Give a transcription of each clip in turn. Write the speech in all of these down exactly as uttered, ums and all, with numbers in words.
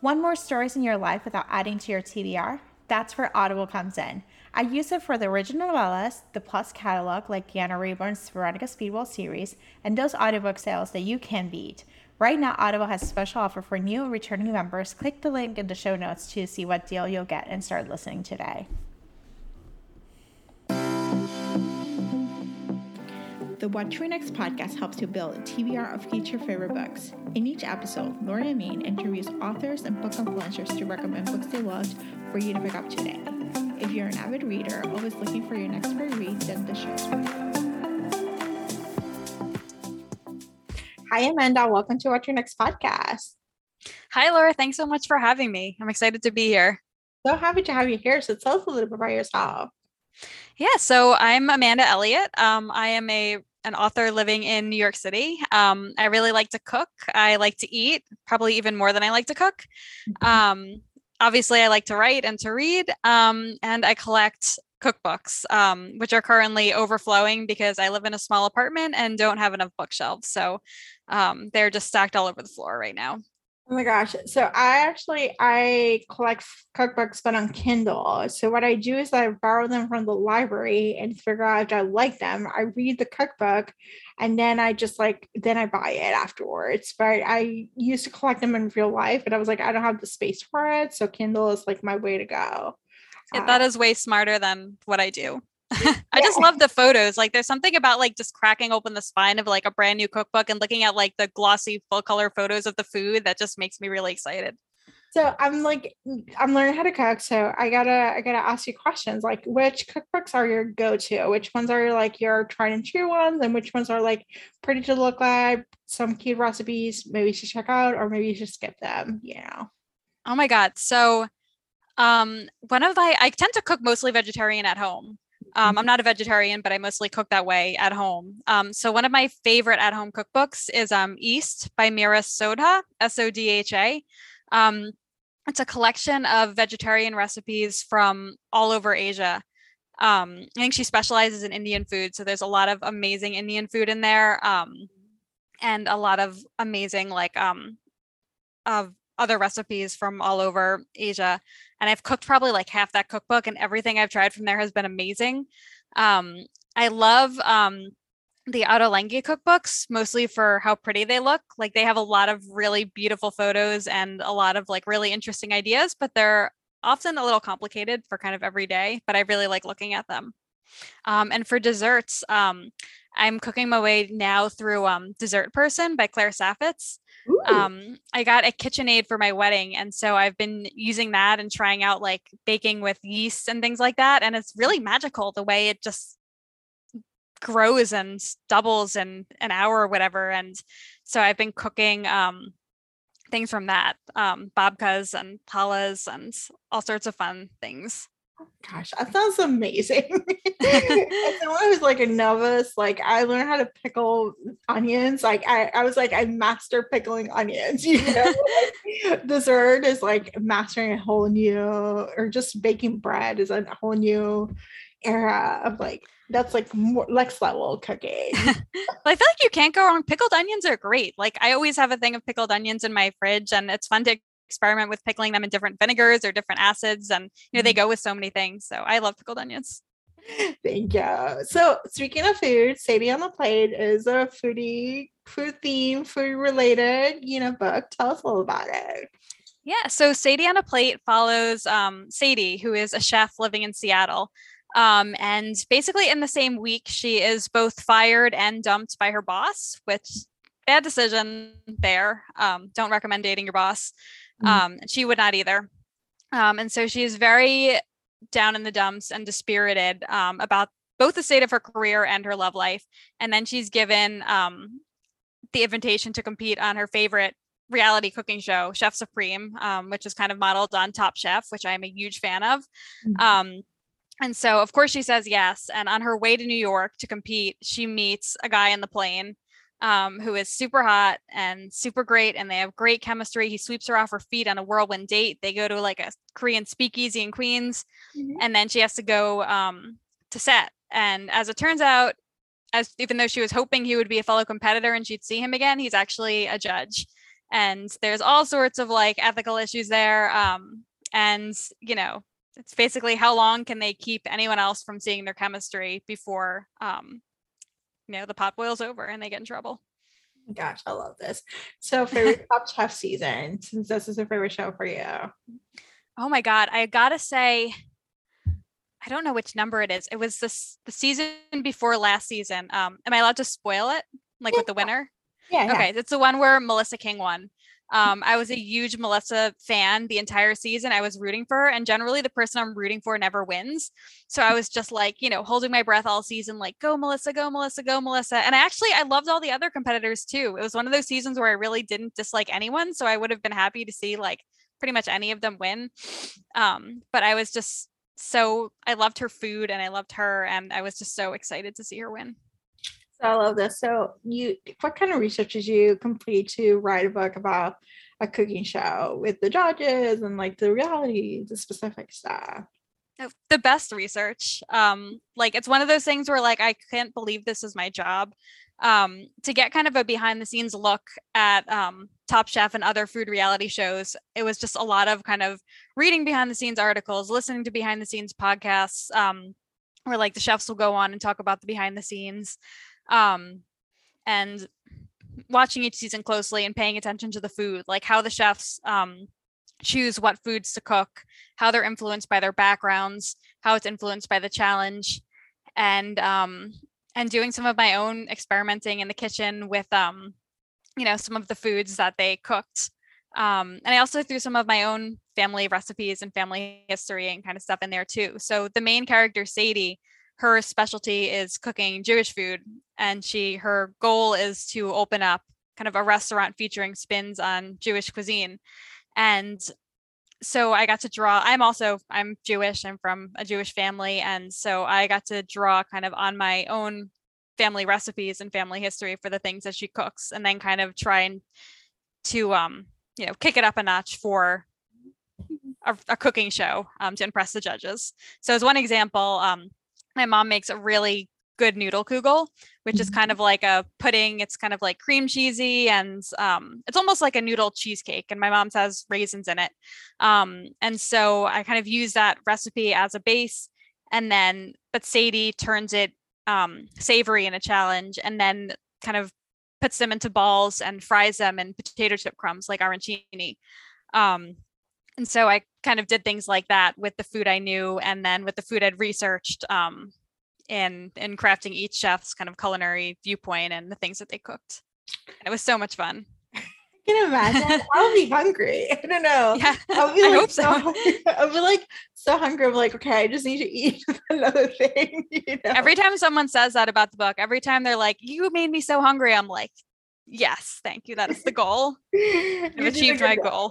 Want more stories in your life without adding to your T B R? That's where Audible comes in. I use it for the original novellas, the Plus catalog like Deanna Rayburn's Veronica Speedwell series, and those audiobook sales that you can beat. Right now, Audible has a special offer for new and returning members. Click the link in the show notes to see what deal you'll get and start listening today. The What to Read Next podcast helps you build a T B R of each your favorite books. In each episode, Lori and Maine interviews authors and book influencers to recommend books they loved for you to pick up today. If you're an avid reader, always looking for your next great read, then the show's for you. Hi, Amanda. Welcome to What Your Next podcast. Hi, Laura. Thanks so much for having me. I'm excited to be here. So happy to have you here. So tell us a little bit about yourself. Yeah, so I'm Amanda Elliott. Um, I am a an author living in New York City. Um, I really like to cook. I like to eat, probably even more than I like to cook. Um, obviously, I like to write and to read, um, and I collect cookbooks, um, which are currently overflowing because I live in a small apartment and don't have enough bookshelves. So um, they're just stacked all over the floor right now. Oh my gosh. So I actually, I collect cookbooks, but on Kindle. So what I do is I borrow them from the library and figure out if I like them. I read the cookbook and then I just like, then I buy it afterwards. But I used to collect them in real life and I was like, I don't have the space for it. So Kindle is like my way to go. Yeah, that is way smarter than what I do. I just love the photos. Like there's something about like just cracking open the spine of like a brand new cookbook and looking at like the glossy full color photos of the food that just makes me really excited. So I'm like, I'm learning how to cook. So I gotta, I gotta ask you questions like which cookbooks are your go-to? Which ones are like your tried and true ones? And which ones are like pretty to look like, some cute recipes, maybe you should check out, or maybe you should skip them, you know? Oh my God. So um, one of my, I tend to cook mostly vegetarian at home. Um, I'm not a vegetarian, but I mostly cook that way at home. Um, so one of my favorite at-home cookbooks is um, East by Mira Sodha, S O D H A. Um, it's a collection of vegetarian recipes from all over Asia. Um, I think she specializes in Indian food, so there's a lot of amazing Indian food in there, um, and a lot of amazing like um, of other recipes from all over Asia. And I've cooked probably like half that cookbook and everything I've tried from there has been amazing. Um, I love um, the Ottolenghi cookbooks, mostly for how pretty they look. Like they have a lot of really beautiful photos and a lot of like really interesting ideas, but they're often a little complicated for kind of every day, but I really like looking at them. Um, and for desserts, um, I'm cooking my way now through um, Dessert Person by Claire Saffitz. Um, I got a KitchenAid for my wedding. And so I've been using that and trying out like baking with yeast and things like that. And it's really magical the way it just grows and doubles in an hour or whatever. And so I've been cooking um, things from that, um, babkas and palas and all sorts of fun things. Gosh, that sounds amazing. As someone who's like a novice, like I learned how to pickle onions. Like I, I was like, I master pickling onions, you know. Like, dessert is like mastering a whole new, or just baking bread is a whole new era of like, that's like more next level cooking. I feel like you can't go wrong. Pickled onions are great. Like I always have a thing of pickled onions in my fridge, and it's fun to experiment with pickling them in different vinegars or different acids, and you know they go with so many things. So I love pickled onions. Thank you. So speaking of food, Sadie on the Plate is a foodie, food theme, food related, you know, book. Tell us a little about it. Yeah, so Sadie on a Plate follows um, Sadie, who is a chef living in Seattle. Um, and basically in the same week, she is both fired and dumped by her boss, which bad decision there. Um, don't recommend dating your boss. Um, she would not either. Um, and so she is very down in the dumps and dispirited um, about both the state of her career and her love life. And then she's given um, the invitation to compete on her favorite reality cooking show, Chef Supreme, um, which is kind of modeled on Top Chef, which I'm a huge fan of. Um, and so, of course, she says yes. And on her way to New York to compete, she meets a guy in the plane um, who is super hot and super great. And they have great chemistry. He sweeps her off her feet on a whirlwind date. They go to like a Korean speakeasy in Queens. Mm-hmm. And then she has to go um, to set. And as it turns out, as even though she was hoping he would be a fellow competitor and she'd see him again, he's actually a judge. and there's all sorts of like ethical issues there. Um, and you know, it's basically how long can they keep anyone else from seeing their chemistry before um, you know, the pot boils over and they get in trouble. Gosh, I love this. So favorite Top Chef season, since this is a favorite show for you. Oh my God. I gotta say, I don't know which number it is. It was this the season before last season. Um, am I allowed to spoil it? Like Yeah. with the winner? Yeah, yeah. Okay, it's the one where Melissa King won. Um, I was a huge Melissa fan the entire season. I was rooting for her, and generally the person I'm rooting for never wins. So I was just like, you know, holding my breath all season, like, go Melissa, go Melissa, go Melissa. And I actually I loved all the other competitors too. It was one of those seasons where I really didn't dislike anyone. So I would have been happy to see like pretty much any of them win. Um, but I was just so I loved her food and I loved her, and I was just so excited to see her win. So I love this. So you, what kind of research did you complete to write a book about a cooking show with the judges and like the reality, the specific stuff? The best research. Um, like it's one of those things where like I can't believe this is my job. Um, to get kind of a behind the scenes look at um, Top Chef and other food reality shows, it was just a lot of kind of reading behind the scenes articles, listening to behind the scenes podcasts, um, where like the chefs will go on and talk about the behind the scenes. Um, and watching each season closely and paying attention to the food, like how the chefs um, choose what foods to cook, how they're influenced by their backgrounds, how it's influenced by the challenge, and um, and doing some of my own experimenting in the kitchen with um, you know, some of the foods that they cooked. Um, and I also threw some of my own family recipes and family history and kind of stuff in there too. So the main character, Sadie, her specialty is cooking Jewish food, and she her goal is to open up kind of a restaurant featuring spins on Jewish cuisine. And so I got to draw. I'm also I'm Jewish. I'm from a Jewish family, and so I got to draw kind of on my own family recipes and family history for the things that she cooks, and then kind of trying to um you know kick it up a notch for a, a cooking show um, to impress the judges. So as one example, um, my mom makes a really good noodle kugel, which is kind of like a pudding. It's kind of like cream cheesy, and um, it's almost like a noodle cheesecake. And my mom's has raisins in it. Um, and so I kind of use that recipe as a base. And then, but Sadie turns it um, savory in a challenge, and then kind of puts them into balls and fries them in potato chip crumbs like arancini. Um, and so I kind of did things like that with the food I knew, and then with the food I'd researched um, in in crafting each chef's kind of culinary viewpoint and the things that they cooked. And it was so much fun. I can imagine. I'll be hungry. I don't know. Yeah, I'll be like, I hope so. so I'll be like so hungry. I'm like, okay, I just need to eat another thing. You know? Every time someone says that about the book, every time they're like, "You made me so hungry," I'm like, "Yes, thank you. That is the goal. I've achieved my goal."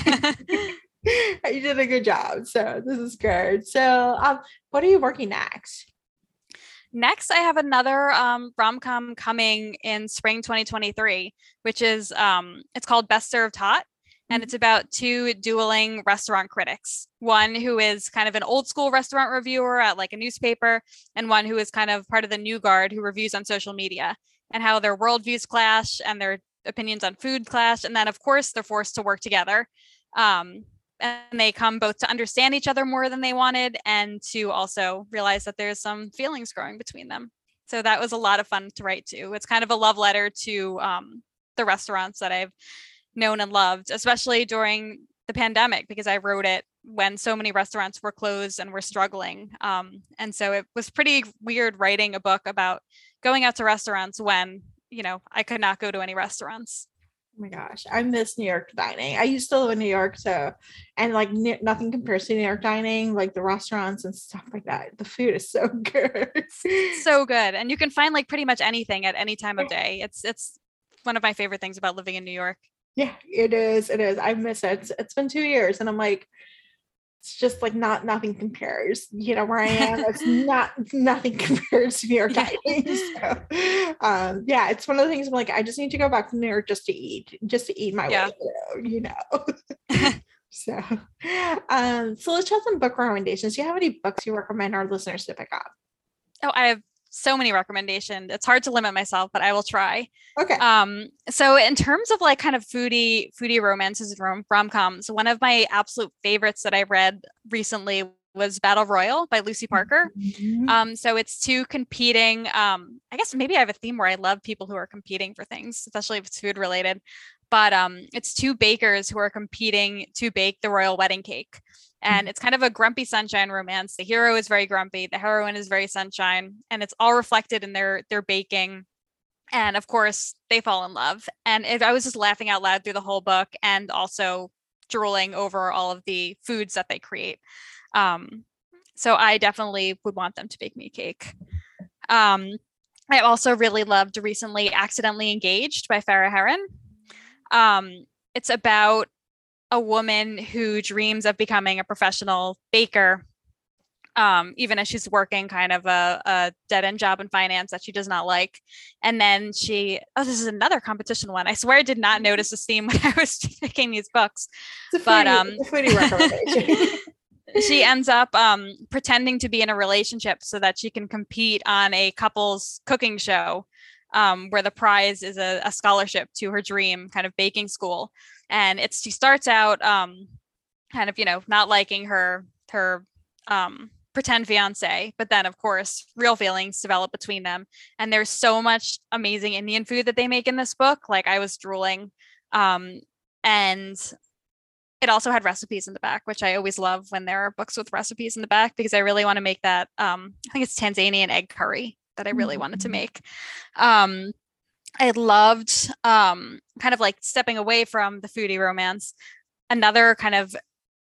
You did a good job. So this is good. So um, what are you working next? Next, I have another um, rom-com coming in spring twenty twenty-three, which is, um, it's called Best Served Hot. And it's about two dueling restaurant critics, one who is kind of an old school restaurant reviewer at like a newspaper, and one who is kind of part of the new guard who reviews on social media, and how their worldviews clash and their opinions on food clash. And then, of course, they're forced to work together. Um, and they come both to understand each other more than they wanted, and to also realize that there's some feelings growing between them. So that was a lot of fun to write too. It's kind of a love letter to um, the restaurants that I've known and loved, especially during the pandemic, because I wrote it when so many restaurants were closed and were struggling. Um, and so it was pretty weird writing a book about going out to restaurants when, you know, I could not go to any restaurants. Oh my gosh, I miss New York dining. I used to live in New York, so and like ne- nothing compares to New York dining, like the restaurants and stuff like that. The food is so good, so good, and you can find like pretty much anything at any time of day. It's it's one of my favorite things about living in New York. Yeah, it is. It is. I miss it. It's, it's been two years, and I'm like, it's just like not nothing compares. You know where I am. It's not nothing compares to New York Yeah. dining. So, um, yeah, it's one of the things I'm like, I just need to go back to New York just to eat, just to eat my Yeah. way through. You know. So, um, so let's chat some book recommendations. Do you have any books you recommend our listeners to pick up? Oh, I have so many recommendations. It's hard to limit myself, but I will try. Okay. Um, so in terms of like kind of foodie, foodie romances and rom- rom-coms, one of my absolute favorites that I read recently was Battle Royal by Lucy Parker. Mhm. Um, so it's two competing, um, I guess maybe I have a theme where I love people who are competing for things, especially if it's food related. But um, it's two bakers who are competing to bake the royal wedding cake. And it's kind of a grumpy sunshine romance. The hero is very grumpy, the heroine is very sunshine, and it's all reflected in their their baking. And of course, they fall in love. And if I was just laughing out loud through the whole book and also drooling over all of the foods that they create. Um, so I definitely would want them to bake me a cake. Um, I also really loved recently Accidentally Engaged by Farrah Heron. Um, it's about a woman who dreams of becoming a professional baker, um, even as she's working kind of a, a dead-end job in finance that she does not like. And then she, oh, this is another competition one. I swear I did not notice this theme when I was picking these books. It's a But, foodie, um, it's a foodie recommendation. she ends up um, pretending to be in a relationship so that she can compete on a couple's cooking show, um, where the prize is a, a scholarship to her dream kind of baking school. And it's she starts out um, kind of, you know, not liking her her um, pretend fiance, but then of course real feelings develop between them. And there's so much amazing Indian food that they make in this book. Like I was drooling. Um, and it also had recipes in the back, which I always love when there are books with recipes in the back, because I really want to make that. Um, I think it's Tanzanian egg curry that I really mm-hmm. wanted to make. Um, I loved um, kind of like stepping away from the foodie romance. Another kind of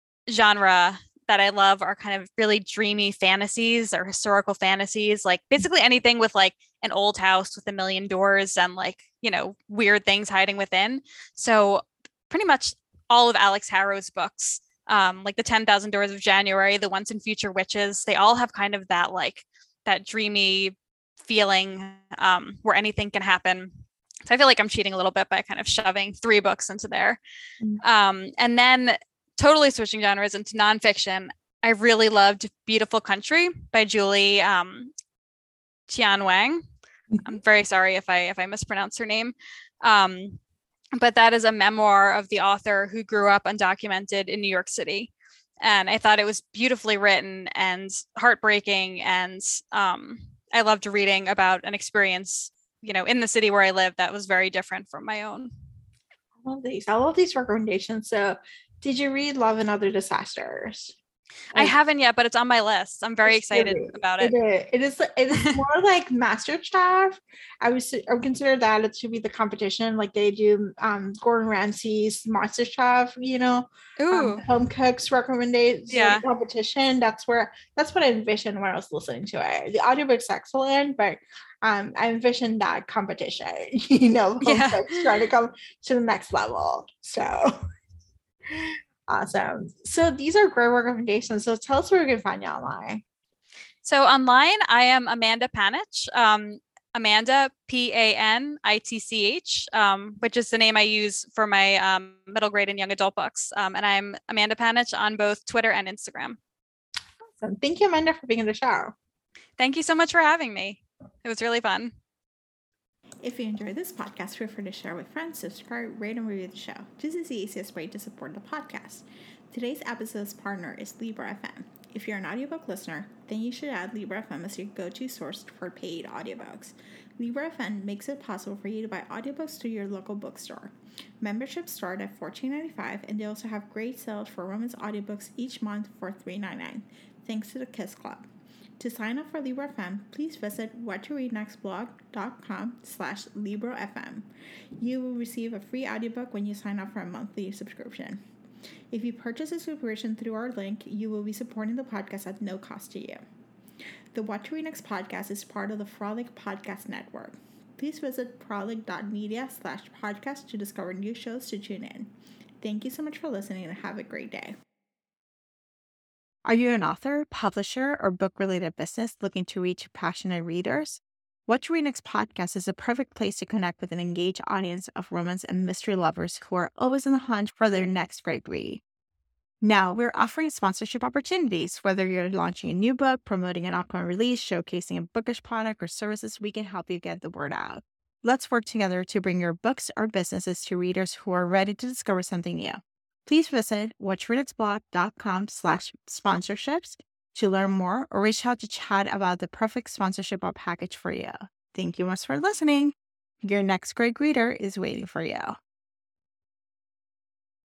genre that I love are kind of really dreamy fantasies or historical fantasies, like basically anything with like an old house with a million doors and like, you know, weird things hiding within. So pretty much all of Alex Harrow's books, um, like the ten thousand Doors of January, the Once and Future Witches, they all have kind of that like that dreamy feeling um, where anything can happen. So I feel like I'm cheating a little bit by kind of shoving three books into there. Mm-hmm. Um, and then totally switching genres into nonfiction, I really loved Beautiful Country by Julie um, Tian Wang. Mm-hmm. I'm very sorry if I if I mispronounce her name. Um, but that is a memoir of the author who grew up undocumented in New York City. And I thought it was beautifully written and heartbreaking. And um, I loved reading about an experience, you know, in the city where I live that was very different from my own. I love these. I love these recommendations. So did you read Love and Other Disasters? I haven't yet, but it's on my list. I'm very excited really, about it. It is. It is, it is more like MasterChef. I was. I would consider that it should be the competition, like they do. Um, Gordon Ramsay's MasterChef. You know, Ooh. Um, home cooks recommendation yeah. competition. That's where. That's what I envisioned when I was listening to it. The audiobook's excellent, but um, I envisioned that competition. You know, home yeah. cooks trying to come to the next level. So. Awesome. So these are great recommendations. So tell us where we can find you online. So online, I am Amanda Panich. Um, Amanda, P A N I T C H, um, which is the name I use for my um, middle grade and young adult books. Um, and I'm Amanda Panich on both Twitter and Instagram. Awesome. Thank you, Amanda, for being on the show. Thank you so much for having me. It was really fun. If you enjoyed this podcast, feel free to share with friends, subscribe, rate, and review the show. This is the easiest way to support the podcast. Today's episode's partner is Libro F M. If you're an audiobook listener, then you should add Libro F M as your go-to source for paid audiobooks. Libro F M makes it possible for you to buy audiobooks through your local bookstore. Memberships start at fourteen ninety-five, and they also have great sales for romance audiobooks each month for three ninety-nine, thanks to the Kiss Club. To sign up for Libro F M, please visit whattoreadnextblog.com slash Libro FM. You will receive a free audiobook when you sign up for a monthly subscription. If you purchase a subscription through our link, you will be supporting the podcast at no cost to you. The What to Read Next podcast is part of the Frolic Podcast Network. Please visit frolic.media slash podcast to discover new shows to tune in. Thank you so much for listening and have a great day. Are you an author, publisher, or book-related business looking to reach passionate readers? What to Read Next podcast is a perfect place to connect with an engaged audience of romance and mystery lovers who are always on the hunt for their next great read. Now, we're offering sponsorship opportunities. Whether you're launching a new book, promoting an upcoming release, showcasing a bookish product or services, we can help you get the word out. Let's work together to bring your books or businesses to readers who are ready to discover something new. Please visit watchreadersblog.com slash sponsorships to learn more or reach out to chat about the perfect sponsorship or package for you. Thank you much for listening. Your next great reader is waiting for you.